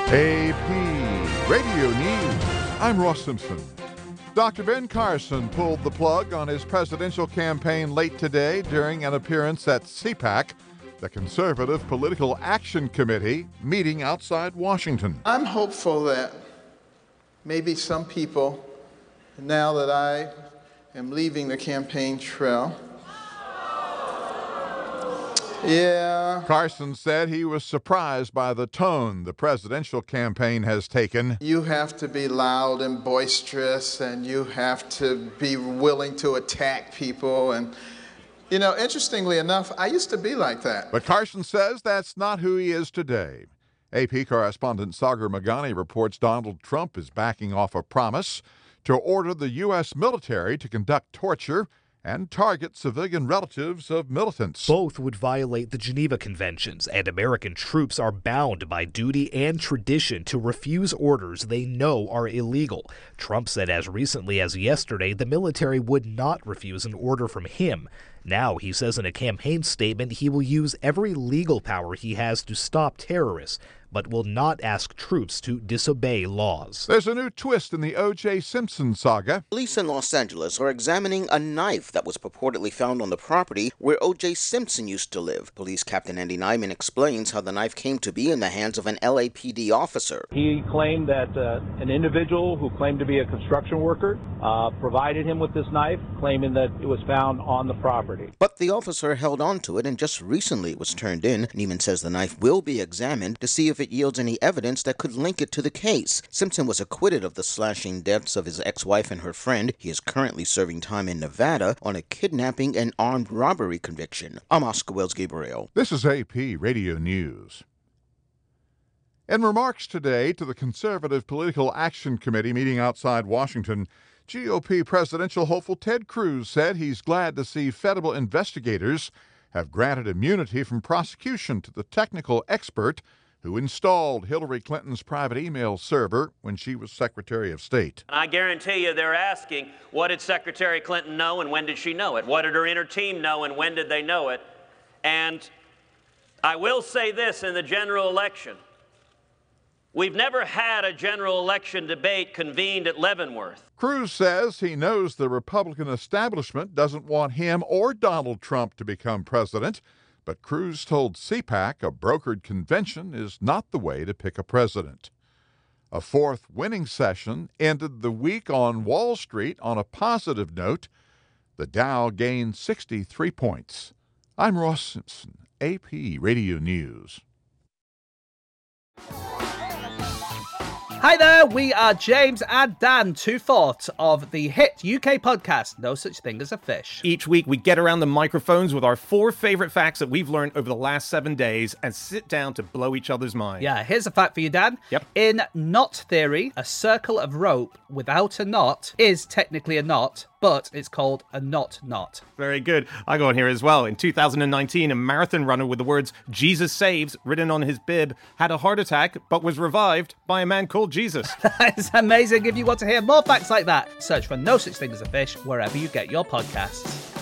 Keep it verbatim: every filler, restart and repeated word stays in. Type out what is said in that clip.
A P Radio News. I'm Ross Simpson. Doctor Ben Carson pulled the plug on his presidential campaign late today during an appearance at C PAC, the Conservative Political Action Committee, meeting outside Washington. I'm hopeful that maybe some people, now that I am leaving the campaign trail, yeah. Carson said he was surprised by the tone the presidential campaign has taken. You have to be loud and boisterous, and you have to be willing to attack people. And, you know, interestingly enough, I used to be like that. But Carson says that's not who he is today. A P correspondent Sagar Meghani reports Donald Trump is backing off a promise to order the U S military to conduct torture and target civilian relatives of militants. Both would violate the Geneva Conventions, and American troops are bound by duty and tradition to refuse orders they know are illegal. Trump said as recently as yesterday the military would not refuse an order from him. Now, he says in a campaign statement he will use every legal power he has to stop terrorists, but will not ask troops to disobey laws. There's a new twist in the O J Simpson saga. Police in Los Angeles are examining a knife that was purportedly found on the property where O J Simpson used to live. Police Captain Andy Nyman explains how the knife came to be in the hands of an L A P D officer. He claimed that uh, an individual who claimed to be a construction worker uh, provided him with this knife, claiming that it was found on the property. But the officer held on to it, and just recently it was turned in. Nyman says the knife will be examined to see if it yields any evidence that could link it to the case. Simpson was acquitted of the slashing deaths of his ex-wife and her friend. He is currently serving time in Nevada on a kidnapping and armed robbery conviction. I'm Oscar Wells Gabriel. This is A P Radio News. In remarks today to the Conservative Political Action Committee meeting outside Washington, G O P presidential hopeful Ted Cruz said he's glad to see federal investigators have granted immunity from prosecution to the technical expert who installed Hillary Clinton's private email server when she was Secretary of State. I guarantee you they're asking, what did Secretary Clinton know and when did she know it? What did her inner team know and when did they know it? And I will say this in the general election. We've never had a general election debate convened at Leavenworth. Cruz says he knows the Republican establishment doesn't want him or Donald Trump to become president, but Cruz told C PAC a brokered convention is not the way to pick a president. A fourth winning session ended the week on Wall Street on a positive note. The Dow gained sixty-three points. I'm Ross Simpson, A P Radio News. Hi there, we are James and Dan, two-fourths of the hit U K podcast, No Such Thing as a Fish. Each week, we get around the microphones with our four favorite facts that we've learned over the last seven days and sit down to blow each other's minds. Yeah, here's a fact for you, Dan. Yep. In knot theory, a circle of rope without a knot is technically a knot, but it's called a knot knot. Very good. I go on here as well. In two thousand nineteen, a marathon runner with the words Jesus Saves written on his bib had a heart attack but was revived by a man called Jesus. That is amazing. If you want to hear more facts like that, search for No Such Thing as a Fish wherever you get your podcasts.